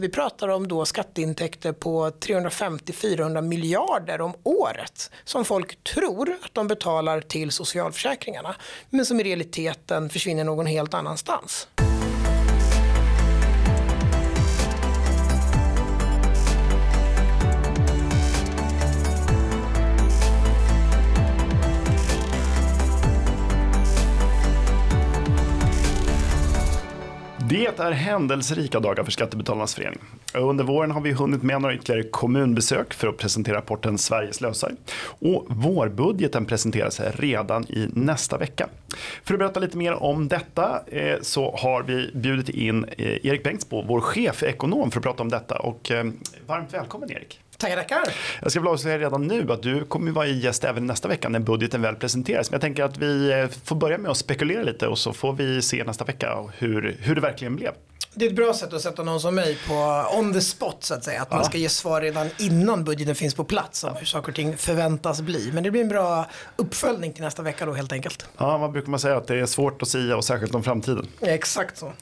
Vi pratar om då skatteintäkter på 350-400 miljarder om året som folk tror att de betalar till socialförsäkringarna, men som i realiteten försvinner någon helt annanstans. Det är händelserika dagar för Skattebetalarnas förening. Under våren har vi hunnit med några ytterligare kommunbesök för att presentera rapporten Sveriges slösar. Och vårbudgeten presenteras redan i nästa vecka. För att berätta lite mer om detta så har vi bjudit in Erik Bengtsbo, vår chefekonom, för att prata om detta. Och varmt välkommen, Erik. Tackar. Jag ska väl avslöja redan nu att du kommer vara gäst även nästa vecka när budgeten väl presenteras. Men jag tänker att vi får börja med att spekulera lite och så får vi se nästa vecka hur det verkligen blev. Det är ett bra sätt att sätta någon som mig på on the spot så att säga. Att man ska ge svar redan innan budgeten finns på plats om hur saker och ting förväntas bli. Men det blir en bra uppföljning till nästa vecka då helt enkelt. Ja, vad brukar man säga? Att det är svårt att säga och särskilt om framtiden. Ja, exakt så.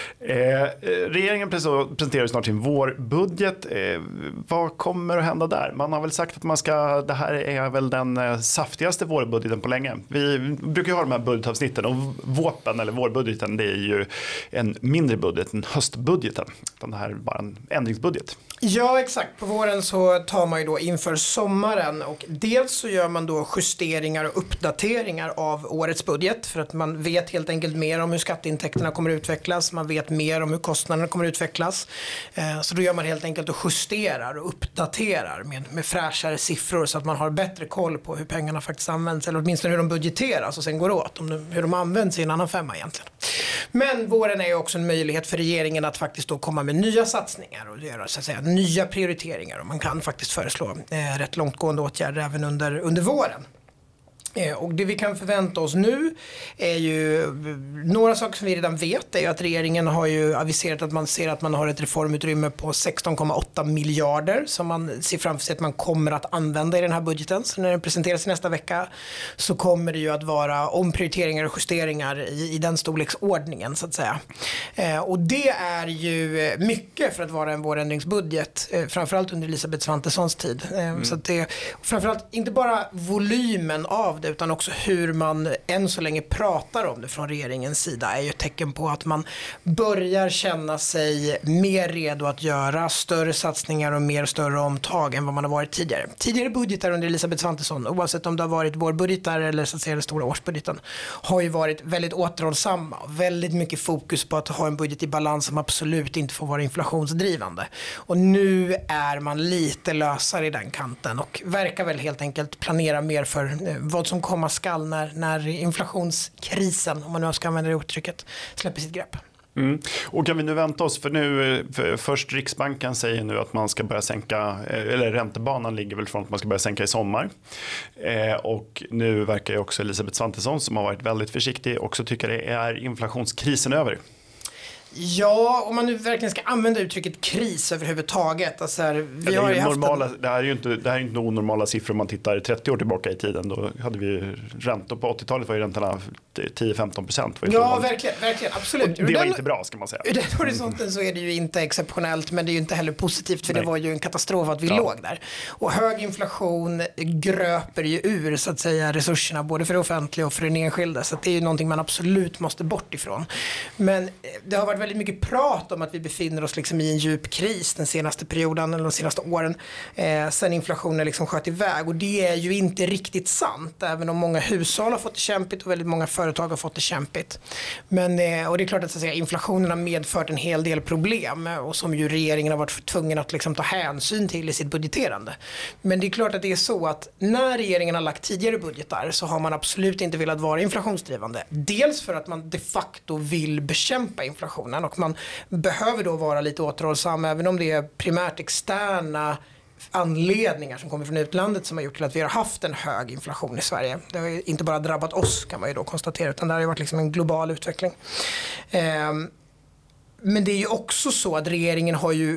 Regeringen presenterar snart sin vårbudget. Vad kommer att hända där? Man har väl sagt att det här är väl den saftigaste vårbudgeten på länge. Vi brukar ju ha de här budgetavsnitten och våpen eller vårbudgeten, det är ju en mindre budget, en höstbudgeten. Utan det här är bara en ändringsbudget. Ja, exakt. På våren så tar man ju då inför sommaren och dels så gör man då justeringar och uppdateringar av årets budget för att man vet helt enkelt mer om hur skatteintäkterna kommer att utvecklas. Man vet mer om hur kostnaderna kommer att utvecklas. Så då gör man helt enkelt och justerar och uppdaterar med fräschare siffror så att man har bättre koll på hur pengarna faktiskt används eller åtminstone hur de budgeteras och sen går åt, hur de används i en annan femma egentligen. Men våren är ju också en möjlighet för regeringen att faktiskt då komma med nya satsningar och göra så att säga nya prioriteringar och man kan faktiskt föreslå rätt långtgående åtgärder även under våren. Och det vi kan förvänta oss nu är ju några saker som vi redan vet är ju att regeringen har ju aviserat att man ser att man har ett reformutrymme på 16,8 miljarder som man ser framför sig att man kommer att använda i den här budgeten. Så när den presenteras i nästa vecka så kommer det ju att vara omprioriteringar och justeringar i den storleksordningen så att säga. Och det är ju mycket för att vara en vårändringsbudget, framförallt under Elisabeth Svantessons tid. Så att det framförallt inte bara volymen av det utan också hur man än så länge pratar om det från regeringens sida är ju ett tecken på att man börjar känna sig mer redo att göra större satsningar och mer större omtag än vad man har varit tidigare. Tidigare budgetar under Elisabeth Svantesson, oavsett om det har varit vårbudgetar eller så att säga den stora årsbudgeten, har ju varit väldigt återhållsamma och väldigt mycket fokus på att ha en budget i balans som absolut inte får vara inflationsdrivande. Och nu är man lite lösare i den kanten och verkar väl helt enkelt planera mer för vad som komma skall när inflationskrisen, om man nu ska använda det uttrycket, släpper sitt grepp. Och kan vi nu vänta oss, för först Riksbanken säger nu att man ska börja sänka, eller räntebanan ligger väl från att man ska börja sänka i sommar. Och nu verkar ju också Elisabeth Svantesson som har varit väldigt försiktig också tycker det är inflationskrisen över. Ja, om man nu verkligen ska använda uttrycket kris överhuvudtaget. Alltså här, vi har ju haft det här är inte onormala siffror om man tittar 30 år tillbaka i tiden. Då hade vi räntor på 80-talet var ju räntorna 10-15%. Ja, verkligen, absolut. Och det var inte bra ska man säga. Ur den horisonten så är det ju inte exceptionellt men det är ju inte heller positivt för det var ju en katastrof att vi låg där. Och hög inflation gröper ju ur så att säga resurserna både för det offentliga och för den enskilda. Så att det är ju någonting man absolut måste bort ifrån. Men det har varit väldigt mycket prat om att vi befinner oss liksom i en djup kris den senaste perioden eller de senaste åren sen inflationen liksom sköt iväg och det är ju inte riktigt sant även om många hushåll har fått det kämpigt och väldigt många företag har fått det kämpigt. Men, och det är klart att, så att säga, inflationen har medfört en hel del problem och som ju regeringen har varit tvungen att liksom ta hänsyn till i sitt budgeterande. Men det är klart att det är så att när regeringen har lagt tidigare budgetar så har man absolut inte velat vara inflationsdrivande. Dels för att man de facto vill bekämpa inflationen och man behöver då vara lite återhållsam även om det är primärt externa anledningar som kommer från utlandet som har gjort till att vi har haft en hög inflation i Sverige. Det har ju inte bara drabbat oss kan man ju då konstatera utan det har ju varit liksom en global utveckling. Men det är ju också så att regeringen har ju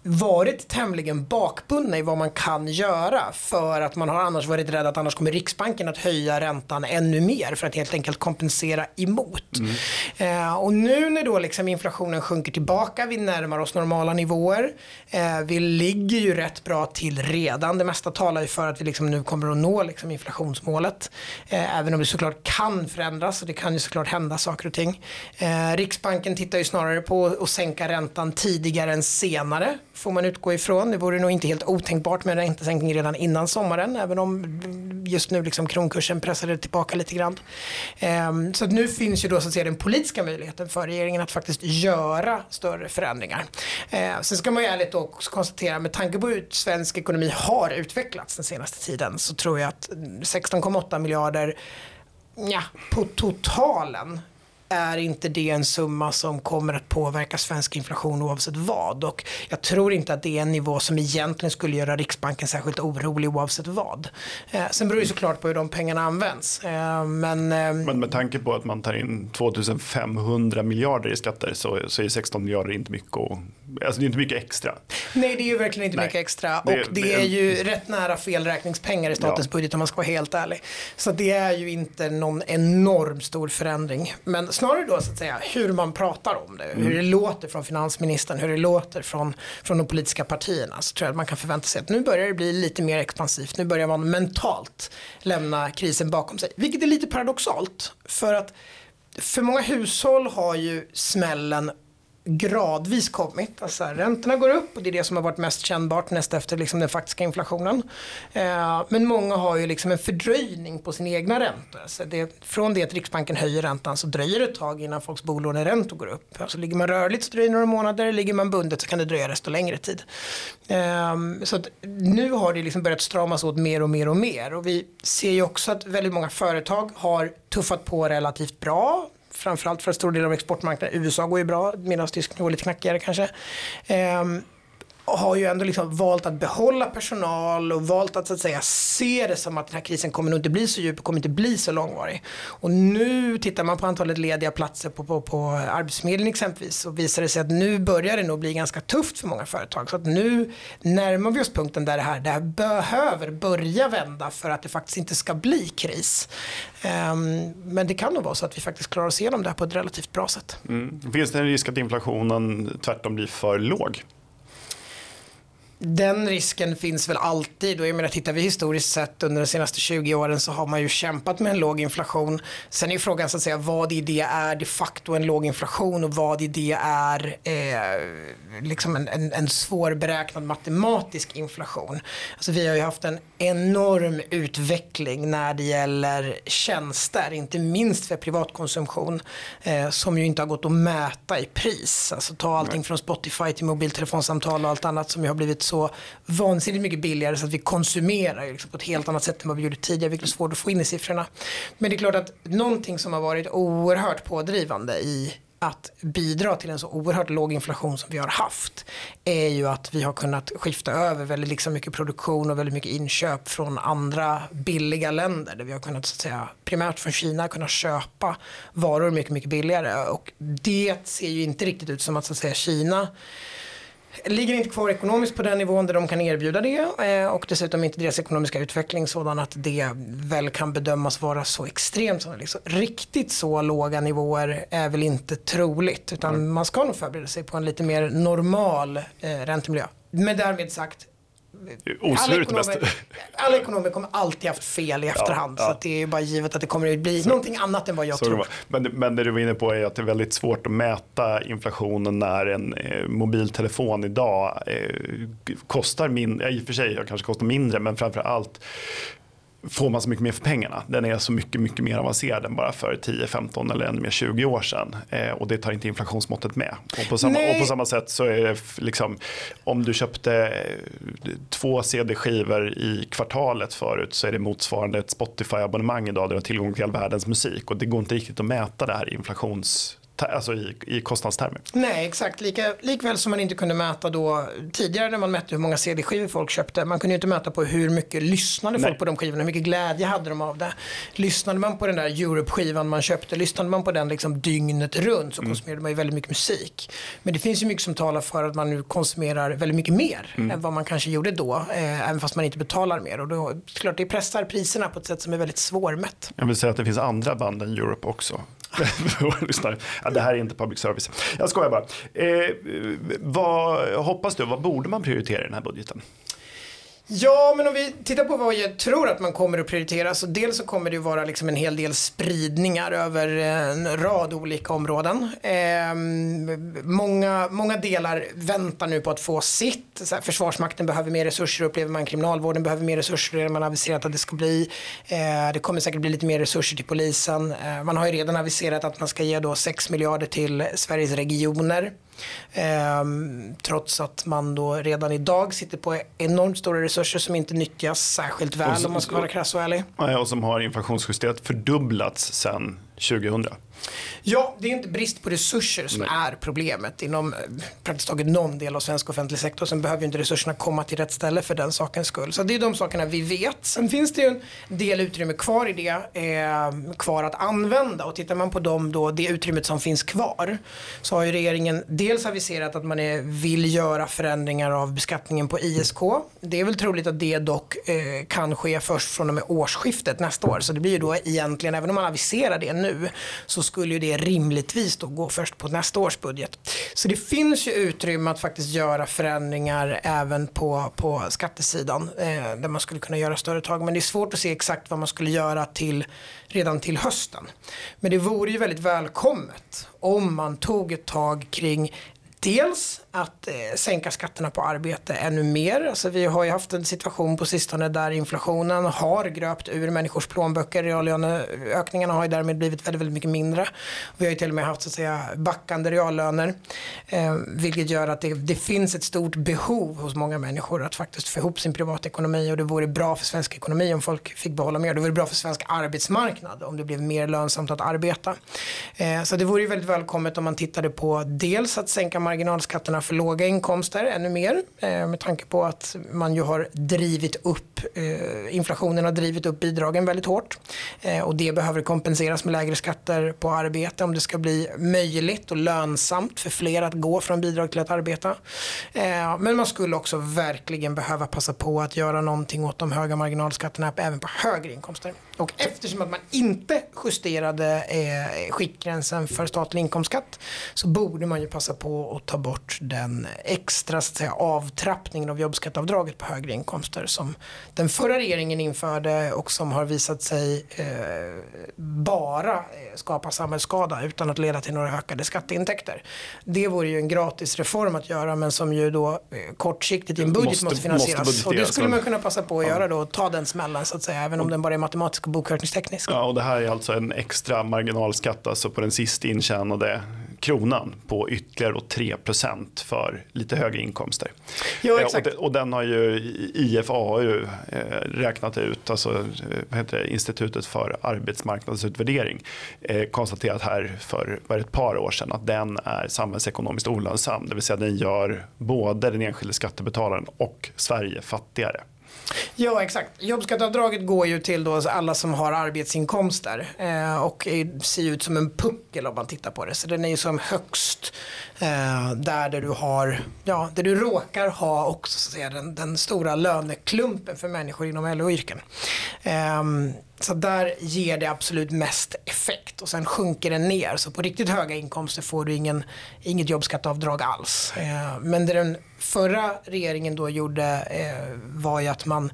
varit tämligen bakbundna i vad man kan göra för att man har annars varit rädd att annars kommer Riksbanken att höja räntan ännu mer för att helt enkelt kompensera emot. Och nu när då liksom inflationen sjunker tillbaka, vi närmar oss normala nivåer, vi ligger ju rätt bra till redan. Det mesta talar ju för att vi liksom nu kommer att nå liksom inflationsmålet, även om det såklart kan förändras och det kan ju såklart hända saker och ting. Riksbanken tittar ju snarare på att sänka räntan tidigare än senare, får man utgå ifrån. Det vore nog inte helt otänkbart med en räntesänkning redan innan sommaren, även om just nu liksom kronkursen pressade tillbaka lite grann. Så att nu finns ju då så att säga den politiska möjligheten för regeringen att faktiskt göra större förändringar. Sen ska man ju ärligt också konstatera, med tanke på hur svensk ekonomi har utvecklats den senaste tiden, så tror jag att 16,8 miljarder på totalen är inte det en summa som kommer att påverka svensk inflation oavsett vad. Och jag tror inte att det är en nivå som egentligen skulle göra Riksbanken särskilt orolig oavsett vad. Sen beror det såklart på hur de pengarna används. Men med tanke på att man tar in 2500 miljarder i skatter så är 16 miljarder inte mycket. Alltså det är inte mycket extra. Nej, det är ju verkligen inte mycket extra. Och det är ju rätt nära felräkningspengar i statens budget om man ska vara helt ärlig. Så det är ju inte någon enorm stor förändring. Men snarare då så att säga hur man pratar om det. Hur det låter från finansministern, hur det låter från de politiska partierna. Så tror jag att man kan förvänta sig att nu börjar det bli lite mer expansivt. Nu börjar man mentalt lämna krisen bakom sig. Vilket är lite paradoxalt. För att för många hushåll har ju smällen gradvis kommit. Alltså räntorna går upp och det är det som har varit mest kännbart näst efter liksom den faktiska inflationen. Men många har ju liksom en fördröjning på sin egna räntor. Alltså från det att Riksbanken höjer räntan så dröjer det ett tag innan folks bolåneräntor går upp. Alltså ligger man rörligt så dröjer det några månader, ligger man bundet så kan det dröja desto längre tid. Så att nu har det liksom börjat stramas åt mer och mer och mer. Och vi ser ju också att väldigt många företag har tuffat på relativt bra. Framförallt för en stor del av exportmarknaden. USA går ju bra, medan Tyskland går lite knackigare kanske. Har ju ändå liksom valt att behålla personal och valt att så att säga se det som att den här krisen kommer nog inte bli så djup och kommer inte bli så långvarig. Och nu tittar man på antalet lediga platser på Arbetsförmedlingen exempelvis och visar det sig att nu börjar det nog bli ganska tufft för många företag. Så att nu närmar vi oss punkten där det här behöver börja vända för att det faktiskt inte ska bli kris. Men det kan nog vara så att vi faktiskt klarar oss igenom det här på ett relativt bra sätt. Finns det en risk att inflationen tvärtom blir för låg? Den risken finns väl alltid och jag menar, tittar vi historiskt sett under de senaste 20 åren så har man ju kämpat med en låg inflation. Sen är ju frågan så att säga vad i det är de facto en låg inflation och vad i det är liksom en svårberäknad matematisk inflation. Alltså vi har ju haft en enorm utveckling när det gäller tjänster, inte minst för privatkonsumtion som ju inte har gått att mäta i pris. Alltså ta allting från Spotify till mobiltelefonsamtal och allt annat som ju har blivit så vansinnigt mycket billigare så att vi konsumerar liksom på ett helt annat sätt än vad vi gjorde tidigare, vilket är svårt att få in i siffrorna. Men det är klart att någonting som har varit oerhört pådrivande i att bidra till en så oerhört låg inflation som vi har haft är ju att vi har kunnat skifta över väldigt liksom mycket produktion och väldigt mycket inköp från andra billiga länder där vi har kunnat så att säga primärt från Kina kunna köpa varor mycket, mycket billigare och det ser ju inte riktigt ut som att så att säga Kina ligger inte kvar ekonomiskt på den nivån där de kan erbjuda det och dessutom inte deras ekonomiska utveckling sådan att det väl kan bedömas vara så extremt som liksom, riktigt så låga nivåer är väl inte troligt utan man ska nog förbereda sig på en lite mer normal räntemiljö. Men därmed sagt alla ekonomer kommer alltid haft fel i efterhand så att det är ju bara givet att det kommer att bli någonting annat än vad jag tror. Men det du var inne på är att det är väldigt svårt att mäta inflationen när en mobiltelefon idag kostar mindre, i och för sig jag kanske kostar mindre men framför allt får man så mycket mer för pengarna. Den är så mycket, mycket mer avancerad än bara för 10, 15 eller ännu mer 20 år sedan. Och det tar inte inflationsmåttet med. Och på samma sätt så är det liksom, om du köpte 2 CD-skivor i kvartalet förut så är det motsvarande ett Spotify-abonnemang idag där du har tillgång till all världens musik. Och det går inte riktigt att mäta det här alltså i kostnadstermer. Nej, exakt. Likväl som man inte kunde mäta då tidigare när man mätte hur många CD-skivor folk köpte. Man kunde ju inte mäta på hur mycket lyssnade folk på de skivorna, hur mycket glädje hade de av det. Lyssnade man på den där Europe-skivan man köpte, lyssnade man på den liksom dygnet runt, så konsumerade man ju väldigt mycket musik. Men det finns ju mycket som talar för att man nu konsumerar väldigt mycket mer än vad man kanske gjorde då, även fast man inte betalar mer. Och då, klart, det pressar priserna på ett sätt som är väldigt svårmätt. Jag vill säga att det finns andra band än Europe också. Ja, det här är inte public service. Jag skojar bara. Vad hoppas du? Vad borde man prioritera i den här budgeten? Ja, men om vi tittar på vad jag tror att man kommer att prioritera, så dels så kommer det ju vara liksom en hel del spridningar över en rad olika områden. Många delar väntar nu på att få sitt. Så här, Försvarsmakten behöver mer resurser, upplever man. Kriminalvården behöver mer resurser, det man har aviserat att det ska bli. Det kommer säkert bli lite mer resurser till polisen. Man har ju redan aviserat att man ska ge då 6 miljarder till Sveriges regioner. Trots att man då redan idag sitter på enormt stora resurser som inte nyttjas särskilt väl, om man ska vara krass och ärlig. Och som har inflationsjusterat fördubblats sedan 2000. Ja, det är inte brist på resurser som är problemet. Inom praktiskt taget någon del av svensk offentlig sektor som behöver inte resurserna komma till rätt ställe för den sakens skull. Så det är de sakerna vi vet. Sen finns det ju en del utrymme kvar i det, kvar att använda. Och tittar man på det utrymmet som finns kvar, så har ju regeringen dels aviserat att man vill göra förändringar av beskattningen på ISK. Det är väl troligt att det dock kan ske först från och med årsskiftet nästa år. Så det blir ju då egentligen, även om man aviserar det nu, så skulle ju det rimligtvis då gå först på nästa års budget. Så det finns ju utrymme att faktiskt göra förändringar även på skattesidan, där man skulle kunna göra större tag. Men det är svårt att se exakt vad man skulle göra redan till hösten. Men det vore ju väldigt välkommet om man tog ett tag kring dels att sänka skatterna på arbete ännu mer. Alltså vi har ju haft en situation på sistone där inflationen har gröpt ur människors plånböcker. Reallöneökningarna har ju därmed blivit väldigt, väldigt mycket mindre. Vi har ju till och med haft så att säga backande reallöner. Vilket gör att det finns ett stort behov hos många människor att faktiskt få ihop sin privatekonomi. Och det vore bra för svensk ekonomi om folk fick behålla mer. Det vore bra för svensk arbetsmarknad om det blev mer lönsamt att arbeta. Så det vore ju väldigt välkommet om man tittade på dels att sänka marginalskatterna för låga inkomster ännu mer, med tanke på att man ju har drivit upp inflationen har drivit upp bidragen väldigt hårt, och det behöver kompenseras med lägre skatter på arbete om det ska bli möjligt och lönsamt för fler att gå från bidrag till att arbeta. Men man skulle också verkligen behöva passa på att göra någonting åt de höga marginalskatterna även på högre inkomster. Och eftersom att man inte justerade skiktgränsen för statlig inkomstskatt, så borde man ju passa på att ta bort den extra så att säga, avtrappningen av jobbskatteavdraget på högre inkomster som den förra regeringen införde och som har visat sig bara skapa samhällsskada utan att leda till några ökade skatteintäkter. Det vore ju en gratis reform att göra, men som ju då kortsiktigt i en budget måste finansieras. Och det skulle man kunna passa på att göra då, ta den smällen så att säga, även om den bara är matematisk och bokföringsteknisk. Ja, och det här är alltså en extra marginalskatt alltså på den sist intjänade kronan på ytterligare 3% för lite högre inkomster. Ja, exakt. Och den har ju IFAU räknat ut, alltså vad heter det, Institutet för arbetsmarknadsutvärdering, konstaterat här för ett par år sedan att den är samhällsekonomiskt olönsam. Det vill säga den gör både den enskilde skattebetalaren och Sverige fattigare. Ja, exakt. Jobbskatteavdraget går ju till då alla som har arbetsinkomster och ser ut som en puckel om man tittar på det. Så den är ju som högst där du har, ja, där du råkar ha också så att säga, den stora löneklumpen för människor inom LO-yrken. Så där ger det absolut mest effekt och sen sjunker den ner. Så på riktigt höga inkomster får du inget jobbskatteavdrag alls. Men det den förra regeringen då gjorde var ju att man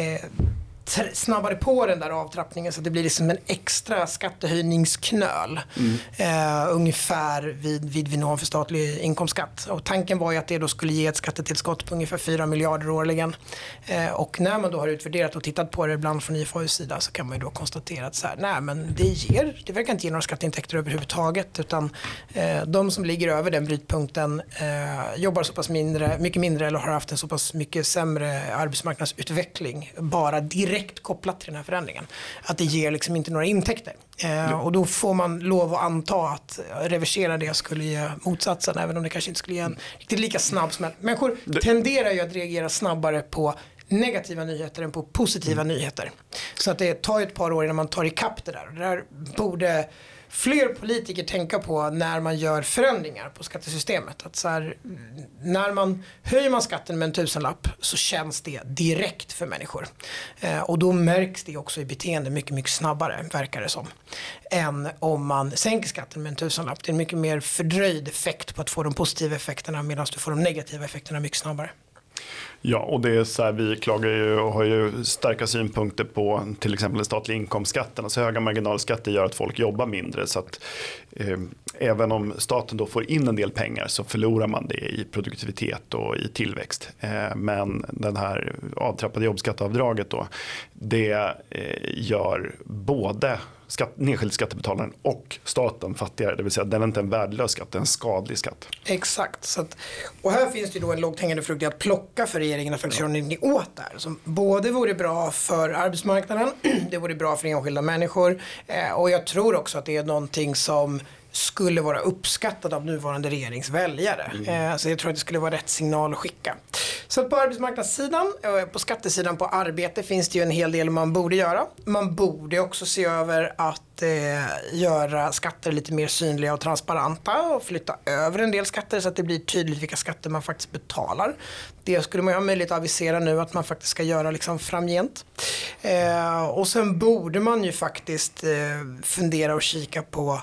snabbade på den där avtrappningen så att det blir liksom en extra skattehöjningsknöl ungefär vid nivån för statlig inkomstskatt. Och tanken var ju att det då skulle ge ett skattetillskott på ungefär 4 miljarder årligen. Och när man då har utvärderat och tittat på det ibland från IFAUs sida så kan man ju då konstatera att så här, nej men det verkar inte ge några skatteintäkter överhuvudtaget, utan de som ligger över den brytpunkten jobbar så pass mycket mindre eller har haft en så pass mycket sämre arbetsmarknadsutveckling bara direkt direkt kopplat till den här förändringen. Att det ger liksom inte några intäkter. Och då får man lov att anta att reversera det skulle ge motsatsen, även om det kanske inte skulle ge en riktigt lika snabb smäll. Människor tenderar ju att reagera snabbare på negativa nyheter än på positiva nyheter. Så att det tar ett par år innan man tar ikapp det där. Och det där borde fler politiker tänka på när man gör förändringar på skattesystemet. Att så här, när höjer man skatten med en 1000-lapp så känns det direkt för människor. Och då märks det också i beteende mycket, mycket snabbare, verkar det som. Än om man sänker skatten med en 1000-lapp. Det är en mycket mer fördröjd effekt på att få de positiva effekterna medan du får de negativa effekterna mycket snabbare. Ja, och det är så här, vi klagar ju och har ju starka synpunkter på till exempel den statliga inkomstskatten. Alltså höga marginalskatter gör att folk jobbar mindre, så att även om staten då får in en del pengar så förlorar man det i produktivitet och i tillväxt. Men den här avtrappade jobbskatteavdraget då, det gör både den enskilda skattebetalaren och staten fattigare, det vill säga den är inte en värdelös skatt, det är en skadlig skatt. Exakt, så att, och här finns det ju då en lågt hängande frukt att plocka för regeringen att faktiskt göra någonting åt det här, som både vore bra för arbetsmarknaden, det vore bra för enskilda människor, och jag tror också att det är någonting som skulle vara uppskattad av nuvarande regeringsväljare. Så jag tror att det skulle vara rätt signal att skicka. Så på arbetsmarknadssidan, på skattesidan på arbete finns det ju en hel del man borde göra. Man borde också se över att göra skatter lite mer synliga och transparenta och flytta över en del skatter så att det blir tydligt vilka skatter man faktiskt betalar. Det skulle man ju ha möjlighet att avisera nu att man faktiskt ska göra liksom framgent. Och sen borde man ju faktiskt fundera och kika på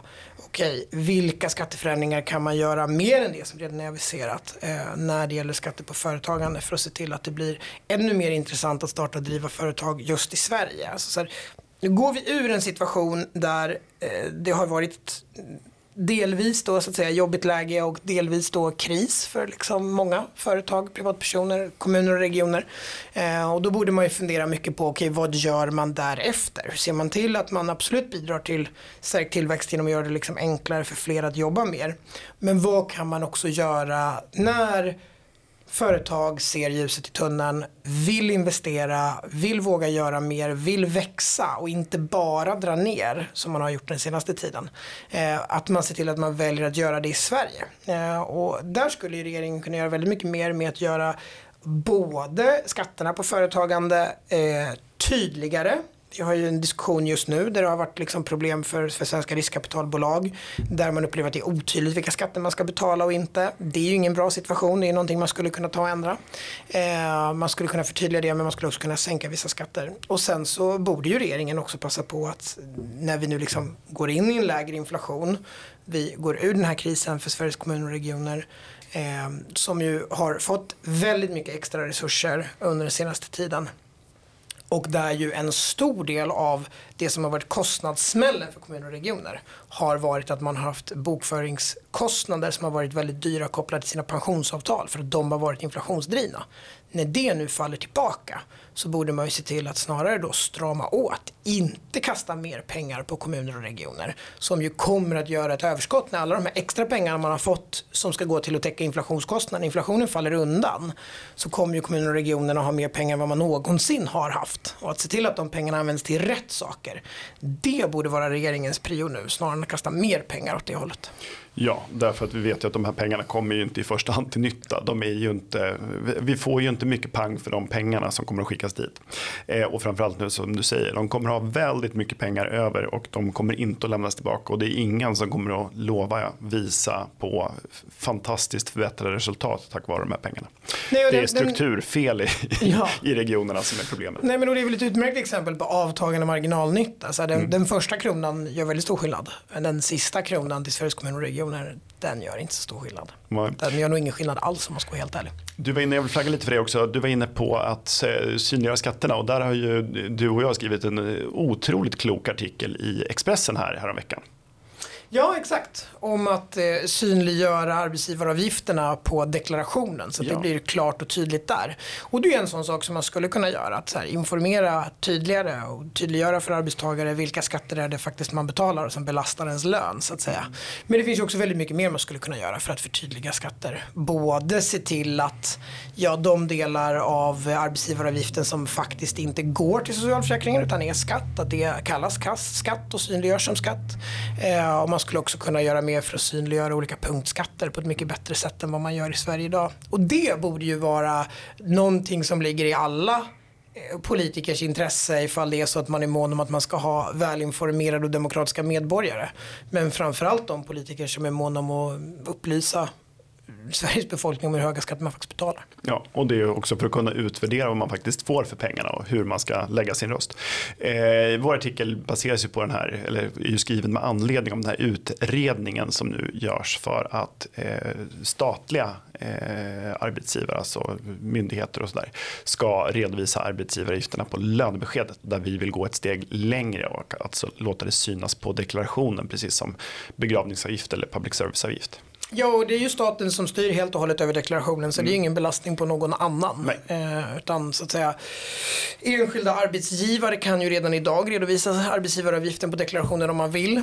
vilka skatteförändringar kan man göra mer än det som redan är aviserat när det gäller skatter på företagande för att se till att det blir ännu mer intressant att starta och driva företag just i Sverige. Alltså så här, nu går vi ur en situation där det har varit delvis då så att säga jobbigt läge och delvis då kris för liksom många företag, privatpersoner, kommuner och regioner. Och då borde man ju fundera mycket på vad gör man därefter? Ser man till att man absolut bidrar till stärkt tillväxt genom att göra det liksom enklare för fler att jobba mer? Men vad kan man också göra när företag ser ljuset i tunneln, vill investera, vill våga göra mer, vill växa och inte bara dra ner som man har gjort den senaste tiden. Att man ser till att man väljer att göra det i Sverige. Och där skulle ju regeringen kunna göra väldigt mycket mer med att göra både skatterna på företagande tydligare. Vi har ju en diskussion just nu där det har varit liksom problem för svenska riskkapitalbolag där man upplever att det är otydligt vilka skatter man ska betala och inte. Det är ju ingen bra situation, det är någonting man skulle kunna ta och ändra. Man skulle kunna förtydliga det, men man skulle också kunna sänka vissa skatter. Och sen så borde ju regeringen också passa på att när vi nu liksom går in i en lägre inflation, vi går ur den här krisen för Sveriges kommuner och regioner som ju har fått väldigt mycket extra resurser under den senaste tiden. Och där ju en stor del av det som har varit kostnadssmällen för kommuner och regioner har varit att man har haft bokföringskostnader som har varit väldigt dyra kopplade till sina pensionsavtal för att de har varit inflationsdrivna. När det nu faller tillbaka så borde man ju se till att snarare då strama åt, inte kasta mer pengar på kommuner och regioner som ju kommer att göra ett överskott när alla de här extra pengarna man har fått som ska gå till att täcka inflationskostnaden. Inflationen faller undan så kommer ju kommuner och regioner att ha mer pengar än vad man någonsin har haft. Och att se till att de pengarna används till rätt saker, det borde vara regeringens prio nu snarare än att kasta mer pengar åt det hållet. Ja, därför att vi vet ju att de här pengarna kommer ju inte i första hand till nytta. Vi får ju inte mycket pang för de pengarna som kommer att skickas dit. Och framförallt nu som du säger, de kommer att ha väldigt mycket pengar över och de kommer inte att lämnas tillbaka. Och det är ingen som kommer att visa på fantastiskt förbättrade resultat tack vare de här pengarna. Nej, det är strukturfel i regionerna som är problemet. Nej, men det är väl ett utmärkt exempel på avtagande marginalnytta. Alltså den första kronan gör väldigt stor skillnad. Den sista kronan till Sveriges kommuner och regioner, den gör inte så stor skillnad. Den gör nog ingen skillnad alls om man ska vara helt ärlig. Du var inne, jag vill flagga lite för det också, du var inne på att synliggöra skatterna och där har ju du och jag skrivit en otroligt klok artikel i Expressen häromveckan. Ja, exakt. Om att synliggöra arbetsgivaravgifterna på deklarationen så att det blir klart och tydligt där. Och det är en sån sak som man skulle kunna göra. Att så här, informera tydligare och tydliggöra för arbetstagare vilka skatter är det faktiskt man betalar som belastar ens lön så att säga. Men det finns ju också väldigt mycket mer man skulle kunna göra för att förtydliga skatter. Både se till att de delar av arbetsgivaravgiften som faktiskt inte går till socialförsäkringen utan är skatt, att det kallas skatt och synliggörs som skatt. Och man skulle också kunna göra mer för att synliggöra olika punktskatter på ett mycket bättre sätt än vad man gör i Sverige idag. Och det borde ju vara någonting som ligger i alla politikers intresse ifall det är så att man är mån om att man ska ha välinformerade och demokratiska medborgare. Men framförallt de politiker som är mån om att upplysa Sveriges befolkning om hur höga skatter man faktiskt betalar. Ja, och det är också för att kunna utvärdera vad man faktiskt får för pengarna och hur man ska lägga sin röst. Vår artikel baseras ju på den här, eller är ju skriven med anledning av den här utredningen som nu görs för att statliga arbetsgivare, alltså myndigheter och sådär, ska redovisa arbetsgivaravgifterna på lönebeskedet, där vi vill gå ett steg längre och alltså låta det synas på deklarationen, precis som begravningsavgift eller public service-avgift. Ja, och det är ju staten som styr helt och hållet över deklarationen så det är ingen belastning på någon annan. Utan så att säga enskilda arbetsgivare kan ju redan idag redovisa arbetsgivaravgiften på deklarationen om man vill.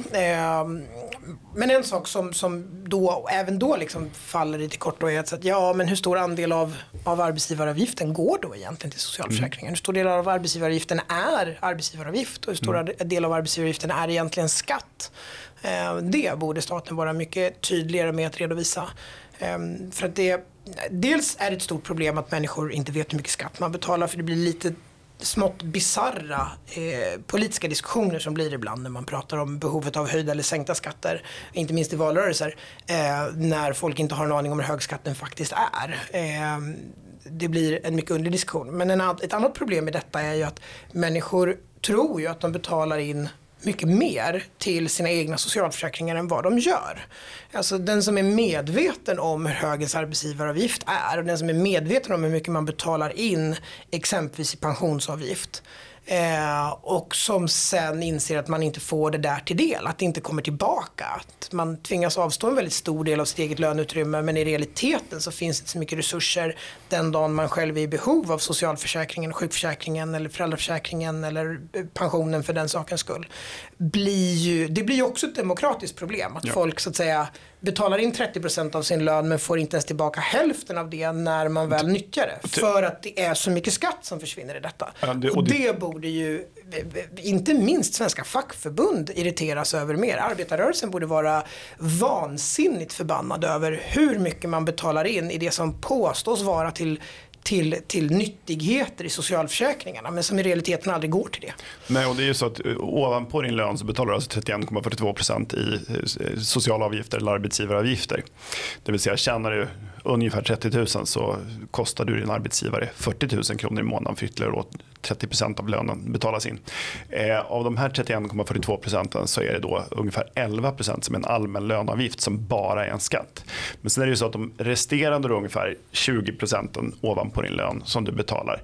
Men en sak som då, även då liksom faller lite kort då är att men hur stor andel av arbetsgivaravgiften går då egentligen till socialförsäkringen? Hur stor del av arbetsgivaravgiften är arbetsgivaravgift och hur stor del av arbetsgivaravgiften är egentligen skatt? Det borde staten vara mycket tydligare med att redovisa. För att dels är det ett stort problem att människor inte vet hur mycket skatt man betalar, för det blir lite smått bizarra politiska diskussioner som blir ibland när man pratar om behovet av höjda eller sänkta skatter, inte minst i valrörelser, när folk inte har en aning om hur hög skatten faktiskt är. Det blir en mycket underlig diskussion. Men ett annat problem med detta är ju att människor tror ju att de betalar in mycket mer till sina egna socialförsäkringar än vad de gör. Alltså den som är medveten om hur hög ens arbetsgivaravgift är och den som är medveten om hur mycket man betalar in exempelvis i pensionsavgift och som sen inser att man inte får det där till del, att det inte kommer tillbaka, att man tvingas avstå en väldigt stor del av sitt eget löneutrymme, men i realiteten så finns det inte så mycket resurser den dagen man själv är i behov av socialförsäkringen, sjukförsäkringen eller föräldraförsäkringen eller pensionen för den sakens skull. Det blir ju också ett demokratiskt problem att folk så att säga betalar in 30% av sin lön men får inte ens tillbaka hälften av det när man väl nyttjar det. För att det är så mycket skatt som försvinner i detta. Och det borde ju inte minst svenska fackförbund irriteras över mer. Arbetarrörelsen borde vara vansinnigt förbannad över hur mycket man betalar in i det som påstås vara till nyttigheter i socialförsäkringarna men som i realiteten aldrig går till det. Nej, och det är ju så att ovanpå din lön så betalar du alltså 31,42% i sociala avgifter eller arbetsgivaravgifter. Det vill säga tjänar du ungefär 30 000 så kostar du din arbetsgivare 40 000 kronor i månaden för ytterligare 30% av lönen betalas in. Av de här 31,42% så är det då ungefär 11% som är en allmän löneavgift som bara är en skatt. Men sen är det ju så att de resterande då ungefär 20% ovanpå din lön som du betalar,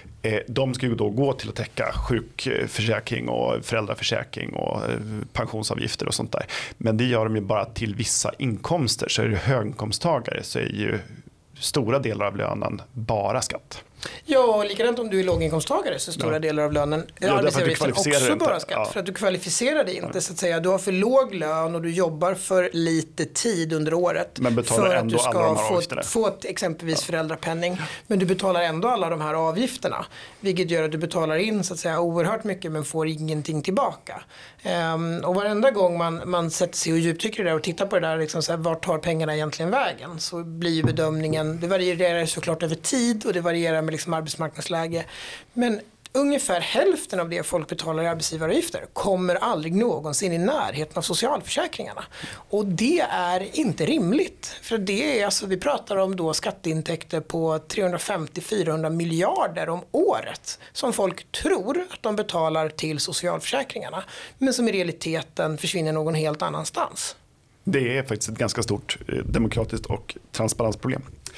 de ska ju då gå till att täcka sjukförsäkring och föräldraförsäkring och pensionsavgifter och sånt där. Men det gör de ju bara till vissa inkomster. Så är du höginkomsttagare så är ju stora delar av lönen bara skatt. Ja, likadant om du är låginkomsttagare så stora delar av lönen arbetsgivaravgiften också bara skatt. För att du kvalificerar dig inte så att säga. Du har för låg lön och du jobbar för lite tid under året. Men betalar för ändå att du alla ska få exempelvis föräldrapenning. Men du betalar ändå alla de här avgifterna. Vilket gör att du betalar in så att säga oerhört mycket men får ingenting tillbaka. Och varenda gång man sätter sig och djuptycker det där och tittar på det där liksom så här, vart tar pengarna egentligen vägen, så blir ju bedömningen, det varierar såklart över tid och det varierar med liksom arbetsmarknadsläge, men ungefär hälften av det folk betalar i arbetsgivaravgifter kommer aldrig någonsin i närheten av socialförsäkringarna. Och det är inte rimligt. För det är alltså, vi pratar om då skatteintäkter på 350-400 miljarder om året som folk tror att de betalar till socialförsäkringarna, men som i realiteten försvinner någon helt annanstans. Det är faktiskt ett ganska stort demokratiskt och transparensproblem.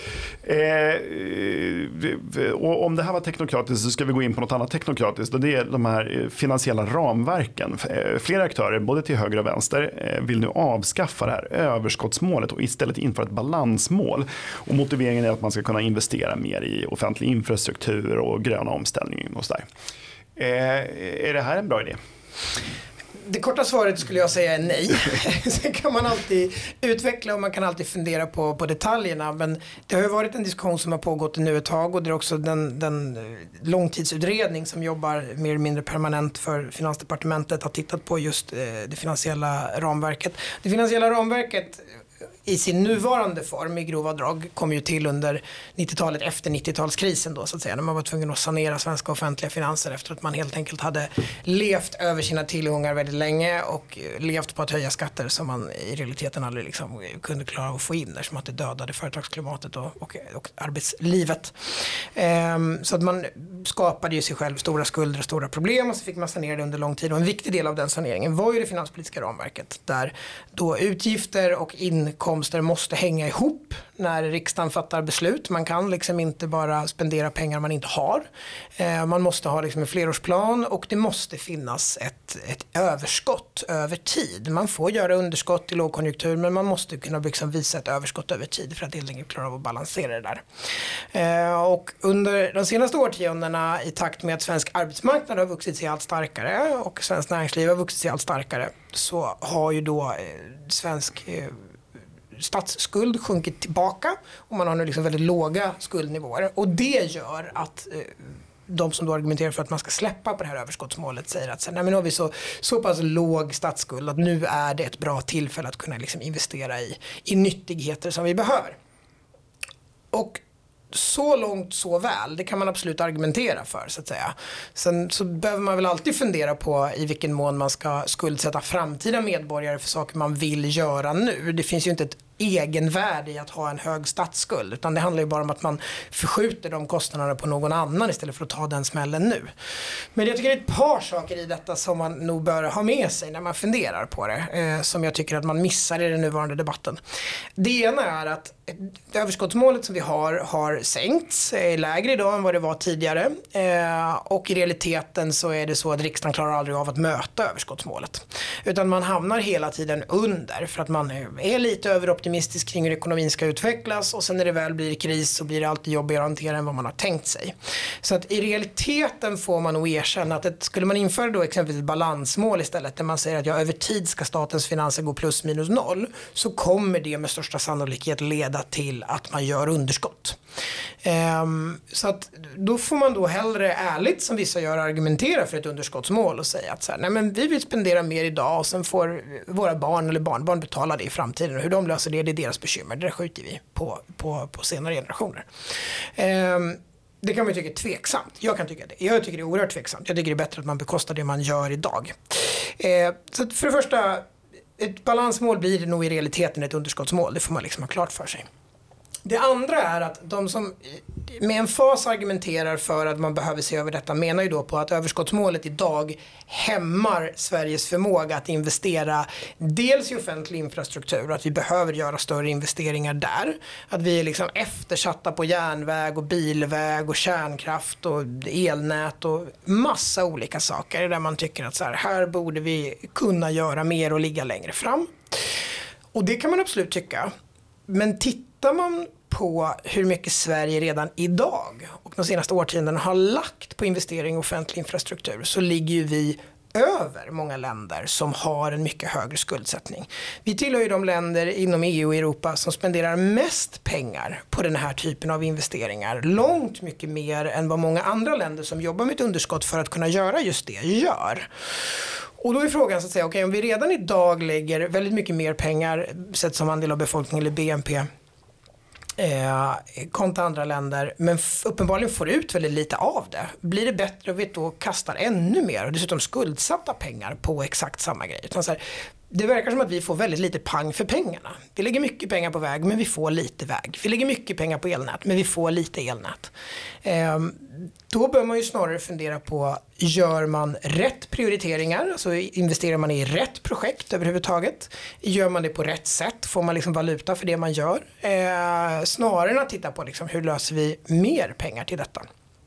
Och om det här var teknokratiskt så ska vi gå in på något annat teknokratiskt, och det är de här finansiella ramverken. Flera aktörer, både till höger och vänster, vill nu avskaffa det här överskottsmålet och istället införa ett balansmål. Och motiveringen är att man ska kunna investera mer i offentlig infrastruktur och gröna omställning och sådär. Är det här en bra idé? Det korta svaret skulle jag säga är nej. Sen kan man alltid utveckla och man kan alltid fundera på detaljerna. Men det har ju varit en diskussion som har pågått nu ett tag, och det är också den långtidsutredning som jobbar mer eller mindre permanent för Finansdepartementet har tittat på just det finansiella ramverket. Det finansiella ramverket i sin nuvarande form i grova drag kom ju till under 90-talet, efter 90-talskrisen då så att säga, när man var tvungen att sanera svenska offentliga finanser efter att man helt enkelt hade levt över sina tillgångar väldigt länge och levt på att höja skatter som man i realiteten aldrig liksom kunde klara att få in, där som att det dödade företagsklimatet och arbetslivet. Så att man skapade ju sig själv stora skulder och stora problem, och så fick man sanera det under lång tid, och en viktig del av den saneringen var ju det finanspolitiska ramverket, där då utgifter och inkomster måste hänga ihop när riksdagen fattar beslut. Man kan liksom inte bara spendera pengar man inte har. Man måste ha liksom en flerårsplan, och det måste finnas ett överskott över tid. Man får göra underskott i lågkonjunktur, men man måste kunna liksom visa ett överskott över tid för att helt enkelt klara av att balansera det där. Och under de senaste årtiondena, i takt med att svensk arbetsmarknad har vuxit sig allt starkare och svensk näringsliv har vuxit sig allt starkare, så har ju då svensk statsskuld sjunkit tillbaka, och man har nu liksom väldigt låga skuldnivåer, och det gör att de som då argumenterar för att man ska släppa på det här överskottsmålet säger att nej, men nu har vi så pass låg statsskuld att nu är det ett bra tillfälle att kunna liksom investera i nyttigheter som vi behöver. Och så långt så väl, det kan man absolut argumentera för så att säga. Sen så behöver man väl alltid fundera på i vilken mån man ska skuldsätta framtida medborgare för saker man vill göra nu. Det finns ju inte ett egenvärde i att ha en hög statsskuld, utan det handlar ju bara om att man förskjuter de kostnaderna på någon annan istället för att ta den smällen nu. Men jag tycker det är ett par saker i detta som man nog bör ha med sig när man funderar på det, som jag tycker att man missar i den nuvarande debatten. Det ena är att överskottsmålet som vi har sänkts, är lägre idag än vad det var tidigare, och i realiteten så är det så att riksdagen klarar aldrig av att möta överskottsmålet, utan man hamnar hela tiden under för att man är lite överoptimistisk kring hur ekonomin ska utvecklas, och sen när det väl blir kris så blir det alltid jobbigare att hantera än vad man har tänkt sig. Så att i realiteten får man nog erkänna att skulle man införa då exempelvis ett balansmål istället, där man säger att över tid ska statens finanser gå plus minus noll, så kommer det med största sannolikhet leda till att man gör underskott. Så att då får man då hellre ärligt, som vissa gör, argumentera för ett underskottsmål och säga att så här, nej men vi vill spendera mer idag och sen får våra barn eller barnbarn betala det i framtiden, och hur de löser det är deras bekymmer, det skjuter vi på senare generationer. Det kan man ju tycka är tveksamt. Jag kan tycka det. Jag tycker det är oerhört tveksamt. Jag tycker det är bättre att man bekostar det man gör idag. Så att för det första, ett balansmål blir nog i realiteten ett underskottsmål. Det får man liksom ha klart för sig. Det andra är att de som med en fas argumenterar för att man behöver se över detta menar ju då på att överskottsmålet idag hämmar Sveriges förmåga att investera dels i offentlig infrastruktur, att vi behöver göra större investeringar där, att vi är liksom eftersatta på järnväg och bilväg och kärnkraft och elnät och massa olika saker där man tycker att så här borde vi kunna göra mer och ligga längre fram. Och det kan man absolut tycka, men tittar man på hur mycket Sverige redan idag och de senaste årtiondena har lagt på investering i offentlig infrastruktur, så ligger ju vi över många länder som har en mycket högre skuldsättning. Vi tillhör ju de länder inom EU och Europa som spenderar mest pengar på den här typen av investeringar. Långt mycket mer än vad många andra länder som jobbar med ett underskott för att kunna göra just det gör. Och då är frågan så att säga, okej, om vi redan idag lägger väldigt mycket mer pengar sett som andel av befolkningen eller BNP kontra andra länder, men uppenbarligen får ut väldigt lite av det. Blir det bättre och vi då kastar ännu mer och dessutom skuldsatta pengar på exakt samma grej? Utan så här, det verkar som att vi får väldigt lite pang för pengarna. Vi lägger mycket pengar på väg, men vi får lite väg. Vi lägger mycket pengar på elnät, men vi får lite elnät. Då bör man ju snarare fundera på, gör man rätt prioriteringar? Alltså investerar man i rätt projekt överhuvudtaget? Gör man det på rätt sätt? Får man liksom valuta för det man gör? Snarare än att titta på liksom, hur löser vi mer pengar till detta?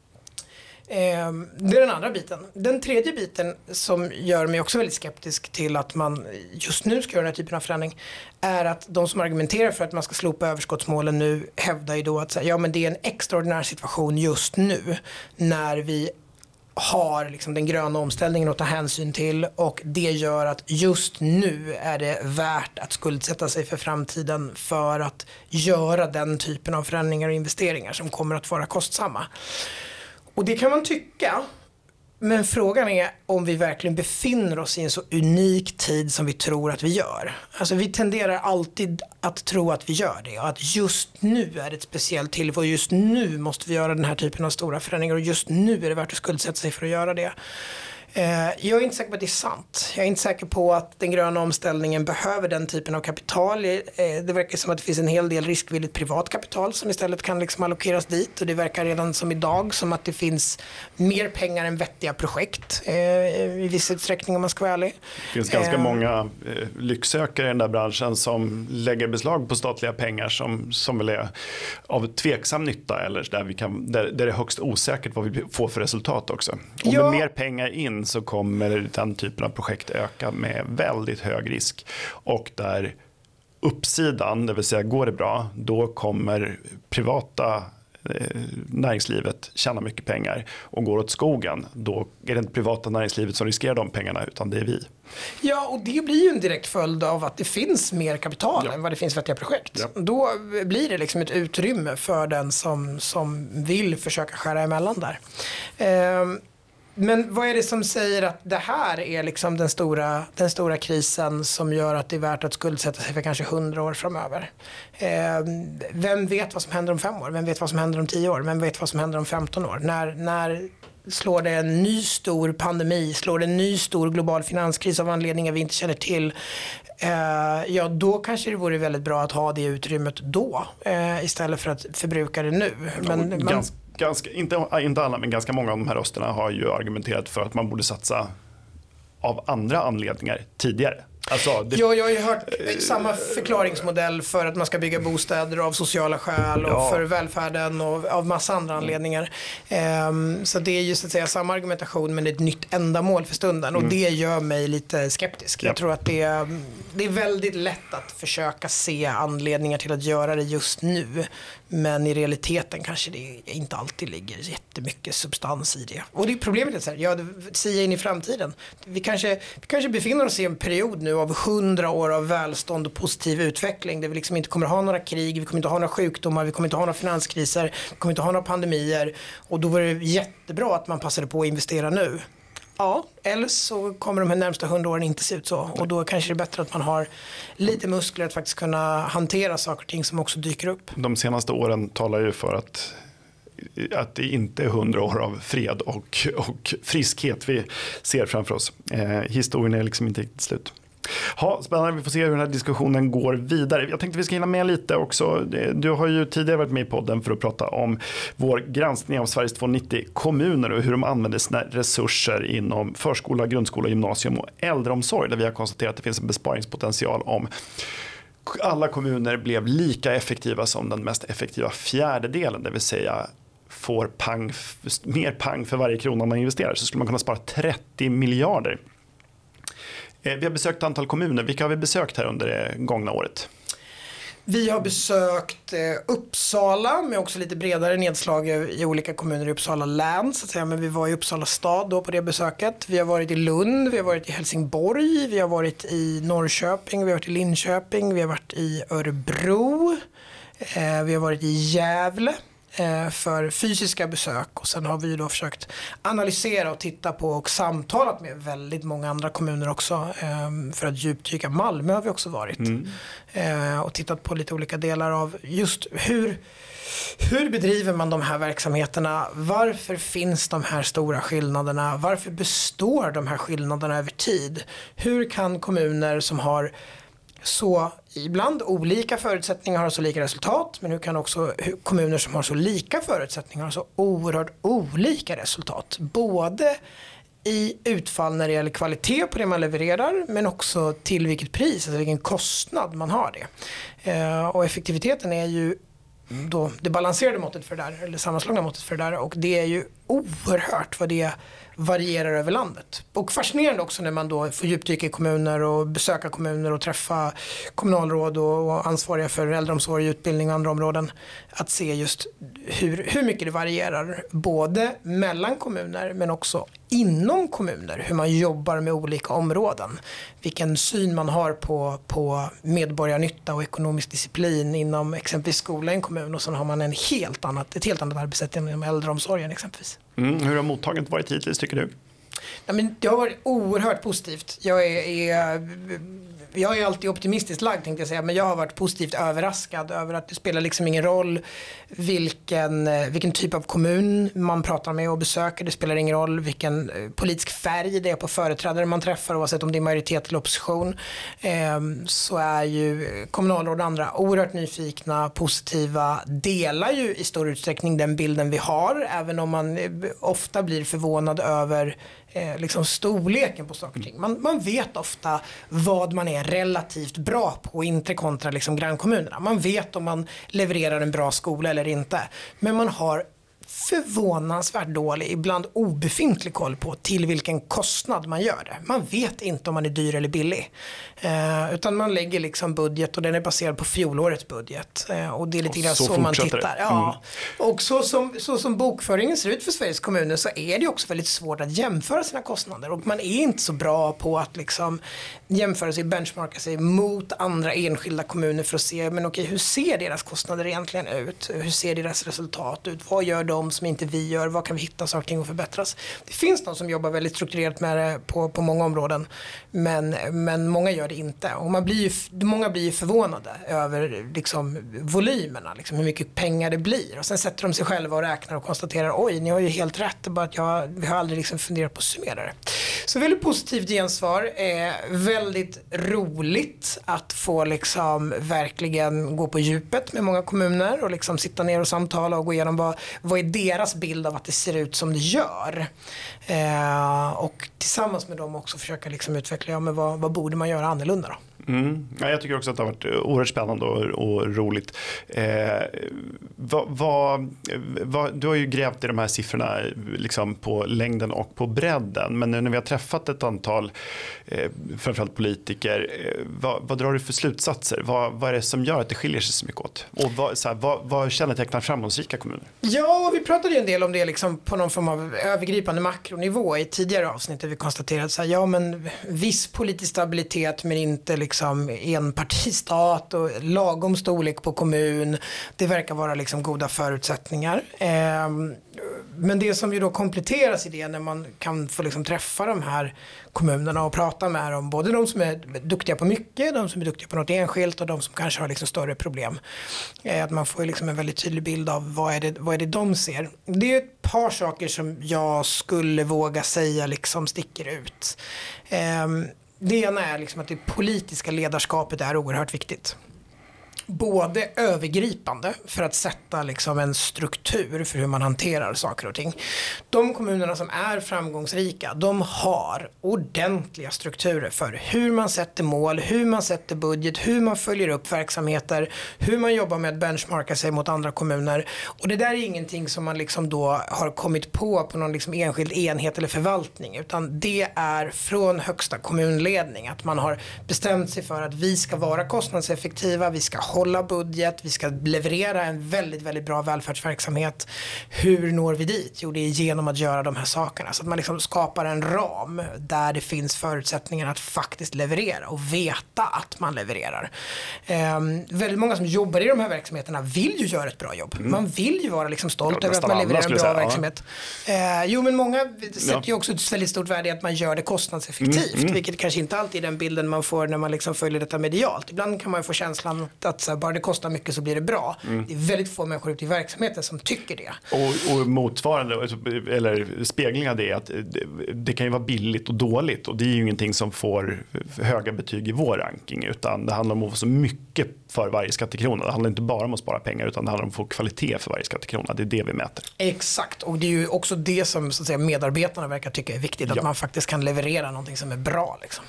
Det är den andra biten. Den tredje biten som gör mig också väldigt skeptisk till att man just nu ska göra den här typen av förändring är att de som argumenterar för att man ska slopa överskottsmålen nu hävdar ju då att ja, men det är en extraordinär situation just nu när vi har liksom den gröna omställningen att ta hänsyn till, och det gör att just nu är det värt att skuldsätta sig för framtiden för att göra den typen av förändringar och investeringar som kommer att vara kostsamma. Och det kan man tycka, men frågan är om vi verkligen befinner oss i en så unik tid som vi tror att vi gör. Alltså vi tenderar alltid att tro att vi gör det, och att just nu är det ett speciellt tillfälle och just nu måste vi göra den här typen av stora förändringar och just nu är det värt att skuldsätta sig för att göra det. Jag är inte säker på att det är sant. Jag är inte säker på att den gröna omställningen behöver den typen av kapital. Det verkar som att det finns en hel del riskvilligt privat kapital som istället kan liksom allokeras dit, och det verkar redan som idag som att det finns mer pengar än vettiga projekt i viss utsträckning, om man ska vara ärlig. Det finns ganska många lycksökare i den där branschen som lägger beslag på statliga pengar som väl är av tveksam nytta, eller där det är högst osäkert vad vi får för resultat också. Och med mer pengar in så kommer den typen av projekt öka med väldigt hög risk, och där uppsidan, det vill säga går det bra, då kommer privata näringslivet tjäna mycket pengar, och går åt skogen, då är det inte privata näringslivet som riskerar de pengarna, utan det är vi. Ja, och det blir ju en direkt följd av att det finns mer kapital än vad det finns vettiga projekt. Ja. Då blir det liksom ett utrymme för den som vill försöka skära emellan där. Men vad är det som säger att det här är liksom den stora krisen som gör att det är värt att skuldsätta sig för kanske 100 år framöver? Vem vet vad som händer om 5 år? Vem vet vad som händer om 10 år? Vem vet vad som händer om 15 år? När slår det en ny stor pandemi, slår det en ny stor global finanskris av anledningar vi inte känner till, ja då kanske det vore väldigt bra att ha det utrymmet då istället för att förbruka det nu. Men inte alla, men ganska många av de här rösterna har ju argumenterat för att man borde satsa av andra anledningar tidigare. Alltså, jag har ju hört samma förklaringsmodell för att man ska bygga bostäder av sociala skäl och för välfärden och av massa andra anledningar. Så det är ju så att säga samma argumentation, men ett nytt ändamål för stunden, och det gör mig lite skeptisk. Jag tror att det är väldigt lätt att försöka se anledningar till att göra det just nu, men i realiteten kanske det inte alltid ligger jättemycket substans i det. Och det är problemet är så här, säger in i framtiden. Vi kanske befinner oss i en period nu av 100 år av välstånd och positiv utveckling, där vi liksom inte kommer att ha några krig, vi kommer inte att ha några sjukdomar, vi kommer inte att ha några finanskriser, vi kommer inte att ha några pandemier, och då var det jättebra att man passade på att investera nu. Ja, eller så kommer de här närmsta 100 åren inte se ut så, och då kanske det är bättre att man har lite muskler att faktiskt kunna hantera saker och ting som också dyker upp. De senaste åren talar ju för att det inte är 100 år av fred och friskhet vi ser framför oss. Historien är liksom inte riktigt slut. Spännande, vi får se hur den här diskussionen går vidare. Jag tänkte vi ska hinna med lite också. Du har ju tidigare varit med i podden för att prata om vår granskning av Sveriges 290 kommuner och hur de använder sina resurser inom förskola, grundskola, gymnasium och äldreomsorg, där vi har konstaterat att det finns en besparingspotential om alla kommuner blev lika effektiva som den mest effektiva fjärdedelen, det vill säga får mer pang för varje krona man investerar, så skulle man kunna spara 30 miljarder. Vi har besökt ett antal kommuner. Vilka har vi besökt här under det gångna året? Vi har besökt Uppsala med också lite bredare nedslag i olika kommuner i Uppsala län, så att säga. Men vi var i Uppsala stad då på det besöket. Vi har varit i Lund, vi har varit i Helsingborg, vi har varit i Norrköping, vi har varit i Linköping, vi har varit i Örebro, vi har varit i Gävle. för fysiska besök, och sen har vi då försökt analysera och titta på och samtalat med väldigt många andra kommuner också för att djupdyka. Malmö har vi också varit och tittat på lite olika delar av just hur bedriver man de här verksamheterna? Varför finns de här stora skillnaderna? Varför består de här skillnaderna över tid? Hur kan kommuner som har så ibland olika förutsättningar ha så lika resultat, men hur kan också kommuner som har så lika förutsättningar ha så oerhört olika resultat? Både i utfall när det gäller kvalitet på det man levererar, men också till vilket pris, alltså vilken kostnad man har det. Och effektiviteten är ju då det balanserade måttet för det där, eller sammanslagna måttet för det där, och det är ju oerhört vad det varierar över landet. Och fascinerande också när man då får djupdyka i kommuner och besöka kommuner och träffa kommunalråd och ansvariga för äldreomsorg, utbildning och andra områden, att se just hur mycket det varierar både mellan kommuner men också inom kommuner, hur man jobbar med olika områden, vilken syn man har på medborgarnytta och ekonomisk disciplin inom exempelvis skola i en kommun, och sen har man ett helt annat arbetssätt inom äldreomsorgen exempelvis. Hur har mottagandet varit hittills tycker du? Ja, men det har varit oerhört positivt. Jag är alltid optimistiskt lagd, tänkte jag säga, men jag har varit positivt överraskad över att det spelar liksom ingen roll vilken typ av kommun man pratar med och besöker. Det spelar ingen roll vilken politisk färg det är på företrädare man träffar, oavsett om det är majoritet eller opposition. Så är ju kommunalråd och andra oerhört nyfikna, positiva, delar ju i stor utsträckning den bilden vi har, även om man ofta blir förvånad över liksom storleken på saker och ting. Man vet ofta vad man är relativt bra på, inte kontra liksom grannkommunerna. Man vet om man levererar en bra skola eller inte. Men man har förvånansvärt dålig, ibland obefintlig koll på till vilken kostnad man gör det. Man vet inte om man är dyr eller billig. Utan man lägger liksom budget, och den är baserad på fjolårets budget. Och det är lite grann så man tittar. Ja. Och så som bokföringen ser ut för Sveriges kommuner, så är det också väldigt svårt att jämföra sina kostnader. Och man är inte så bra på att liksom jämföra sig, benchmarka sig mot andra enskilda kommuner för att se, men okej, hur ser deras kostnader egentligen ut? Hur ser deras resultat ut? Vad gör de som inte vi gör? Vad kan vi hitta saker och förbättras? Det finns de som jobbar väldigt strukturerat med det på många områden, men många gör det inte. Och många blir förvånade över liksom volymerna, liksom hur mycket pengar det blir. Och sen sätter de sig själva och räknar och konstaterar, oj, ni har ju helt rätt, bara att vi har aldrig liksom funderat på att summera det. Så väldigt positivt gensvar. Väldigt roligt att få liksom verkligen gå på djupet med många kommuner och liksom sitta ner och samtala och gå igenom vad är deras bild av att det ser ut som det gör. Och tillsammans med dem också försöka liksom utveckla, men vad borde man göra annorlunda då? Ja, jag tycker också att det har varit oerhört spännande och roligt. Du har ju grävt i de här siffrorna liksom på längden och på bredden, men nu när vi har träffat ett antal framförallt politiker, vad drar du för slutsatser? Vad är det som gör att det skiljer sig så mycket åt? Och vad kännetecknar framgångsrika kommuner? Ja, vi pratade ju en del om det liksom på någon form av övergripande makronivå i tidigare avsnitt, där vi konstaterade så här, ja, men viss politisk stabilitet, men inte liksom enpartistat och lagom storlek på kommun. Det verkar vara liksom goda förutsättningar. Men det som ju då kompletteras i det, när man kan få liksom träffa de här kommunerna och prata med dem, både de som är duktiga på mycket, de som är duktiga på något enskilt och de som kanske har liksom större problem, att man får liksom en väldigt tydlig bild av vad är det de ser. Det är ett par saker som jag skulle våga säga liksom sticker ut. Det ena är liksom att det politiska ledarskapet är oerhört viktigt. Både övergripande för att sätta liksom en struktur för hur man hanterar saker och ting. De kommunerna som är framgångsrika, de har ordentliga strukturer för hur man sätter mål, hur man sätter budget, hur man följer upp verksamheter, hur man jobbar med att benchmarka sig mot andra kommuner. Och det där är ingenting som man liksom då har kommit på någon liksom enskild enhet eller förvaltning, utan det är från högsta kommunledning att man har bestämt sig för att vi ska vara kostnadseffektiva, vi ska hålla budget, vi ska leverera en väldigt, väldigt bra välfärdsverksamhet. Hur når vi dit? Jo, det är genom att göra de här sakerna. Så att man liksom skapar en ram där det finns förutsättningar att faktiskt leverera och veta att man levererar. Väldigt många som jobbar i de här verksamheterna vill ju göra ett bra jobb. Man vill ju vara liksom stolt över att man levererar en bra verksamhet. Jo, men många sätter ju också ett väldigt stort värde i att man gör det kostnadseffektivt, vilket kanske inte alltid är den bilden man får när man liksom följer detta medialt. Ibland kan man ju få känslan att så här, bara det kostar mycket så blir det bra. Det är väldigt få människor ute i verksamheten som tycker det. Och motsvarande, eller spegling av det, att det kan ju vara billigt och dåligt, och det är ju ingenting som får höga betyg i vår ranking, utan det handlar om att få så mycket för varje skattekrona. Det handlar inte bara om att spara pengar, utan det handlar om att få kvalitet för varje skattekrona. Det är det vi mäter. Exakt, och det är ju också det som så att säga, medarbetarna verkar tycka är viktigt, att man faktiskt kan leverera någonting som är bra. Liksom.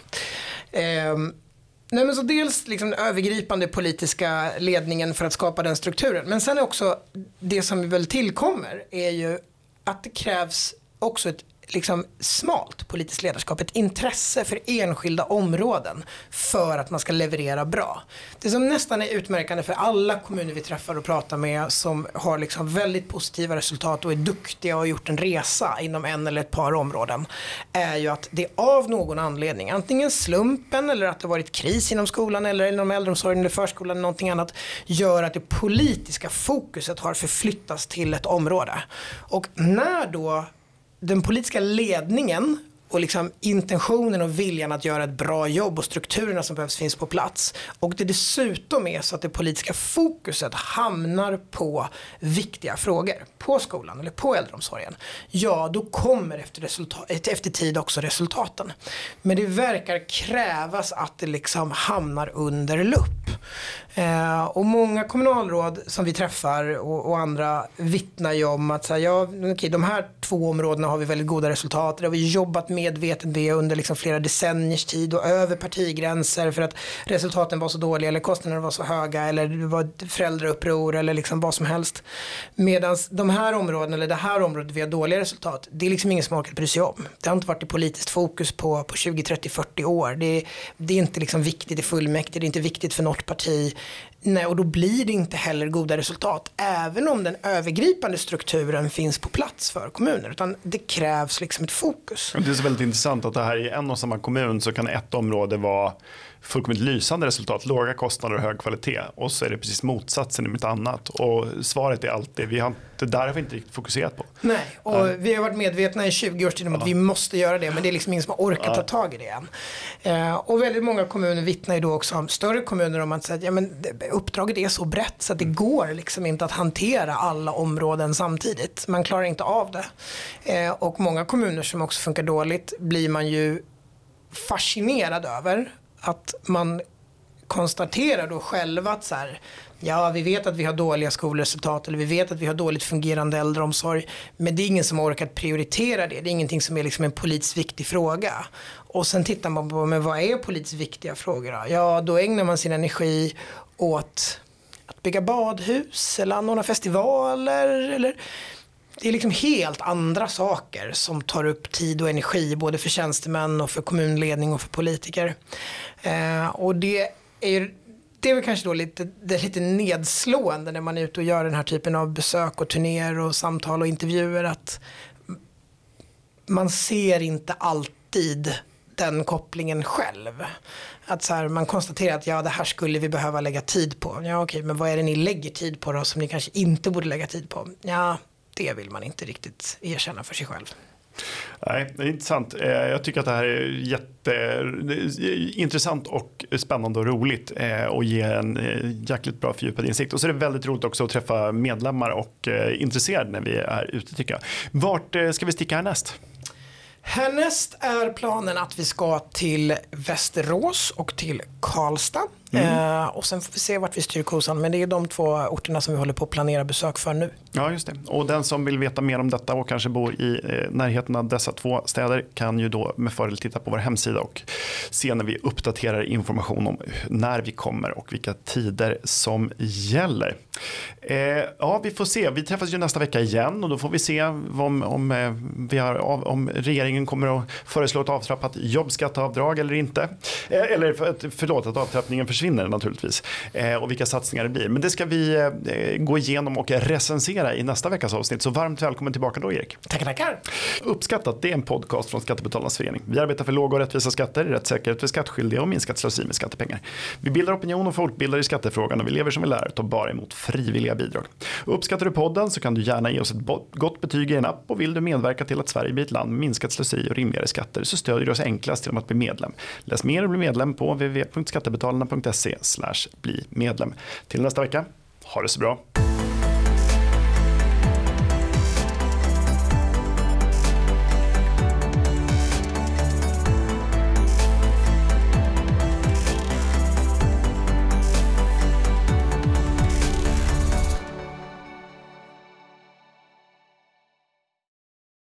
Nej, men så dels liksom övergripande politiska ledningen för att skapa den strukturen. Men sen är också det som väl tillkommer är ju att det krävs också ett liksom smalt politiskt ledarskap, ett intresse för enskilda områden för att man ska leverera bra. Det som nästan är utmärkande för alla kommuner vi träffar och pratar med som har liksom väldigt positiva resultat och är duktiga och har gjort en resa inom en eller ett par områden är ju att det av någon anledning, antingen slumpen eller att det varit kris inom skolan eller inom äldreomsorgen eller förskolan eller någonting annat, gör att det politiska fokuset har förflyttats till ett område. Och när då den politiska ledningen och liksom intentionen och viljan att göra ett bra jobb och strukturerna som behövs finns på plats, och det dessutom är så att det politiska fokuset hamnar på viktiga frågor på skolan eller på äldreomsorgen, ja då kommer efter tid också resultaten. Men det verkar krävas att det liksom hamnar under lupp. Och många kommunalråd som vi träffar och andra vittnar ju om att så här, de här 2 områdena har vi väldigt goda resultat. Det har vi jobbat medvetet med under liksom flera decenniers tid och över partigränser för att resultaten var så dåliga eller kostnaderna var så höga eller det var föräldrauppror eller liksom vad som helst. Medan de här områdena eller det här området vi har dåliga resultat, det är liksom ingen som orkat bry sig om. Det har inte varit ett politiskt fokus på 20, 30, 40 år. Det är inte liksom viktigt i fullmäktige, det är inte viktigt för något parti. Nej, och då blir det inte heller goda resultat även om den övergripande strukturen finns på plats för kommuner, utan det krävs liksom ett fokus. Det är så väldigt intressant att det här i en och samma kommun så kan ett område vara fullkomligt lysande resultat, låga kostnader och hög kvalitet, och så är det precis motsatsen i ett annat, och svaret är alltid det där har vi inte riktigt fokuserat på. Nej, och vi har varit medvetna i 20 års tid om att vi måste göra det, men det är liksom ingen som har orkat ta tag i det än. Och väldigt många kommuner vittnar ju då också om större kommuner om att säga, ja, men uppdraget är så brett så att det går liksom inte att hantera alla områden samtidigt. Man klarar inte av det. Och många kommuner som också funkar dåligt blir man ju fascinerad över att man konstaterar då själva att så här, ja, vi vet att vi har dåliga skolresultat eller vi vet att vi har dåligt fungerande äldreomsorg, men det är ingen som har orkat prioritera det. Det är ingenting som är liksom en politiskt viktig fråga. Och sen tittar man på, men vad är politiskt viktiga frågor då? Ja, då ägnar man sin energi åt att bygga badhus eller anordna festivaler eller... Det är liksom helt andra saker som tar upp tid och energi både för tjänstemän och för kommunledning och för politiker. Och det är väl kanske då lite nedslående när man är ute och gör den här typen av besök och turnéer och samtal och intervjuer, att man ser inte alltid den kopplingen själv. Att så här, man konstaterar att ja, det här skulle vi behöva lägga tid på. Ja, okej, men vad är det ni lägger tid på då som ni kanske inte borde lägga tid på? Ja, det vill man inte riktigt erkänna för sig själv. Nej, det är intressant. Jag tycker att det här är jätteintressant och spännande och roligt och ger en jäkligt bra fördjupad insikt. Och så är det väldigt roligt också att träffa medlemmar och intresserade när vi är ute, tycker jag. Vart ska vi sticka härnäst? Härnäst är planen att vi ska till Västerås och till Karlstad. Och sen får vi se vart vi styr kosan. Men det är de 2 orterna som vi håller på att planera besök för nu. Ja, just det. Och den som vill veta mer om detta och kanske bor i närheten av dessa 2 städer kan ju då med fördel titta på vår hemsida och se när vi uppdaterar information om när vi kommer och vilka tider som gäller. Ja, vi får se. Vi träffas ju nästa vecka igen och då får vi se om regeringen kommer att föreslå ett avtrappat jobbskatteavdrag eller inte. Eller förlåt, att avtrappningen för försvinner naturligtvis och vilka satsningar det blir. Men det ska vi gå igenom och recensera i nästa veckas avsnitt. Så varmt välkommen tillbaka då, Erik. Tackar. Uppskattat, det är en podcast från Skattebetalarnas förening. Vi arbetar för låga och rättvisa skatter, rättssäkerhet för skattskyldiga och minskat slöseri med skattepengar. Vi bildar opinion och folkbildar i skattefrågan och vi lever som vi lär och tar bara emot frivilliga bidrag. Uppskattar du podden så kan du gärna ge oss ett gott betyg i en app, och vill du medverka till att Sverige blir ett land med minskat slöseri och rimligare skatter så stödjer du oss enklast genom att bli medlem. Läs mer och bli medlem på www.skattebetalarna.se/bli medlem. Till nästa vecka, ha det så bra.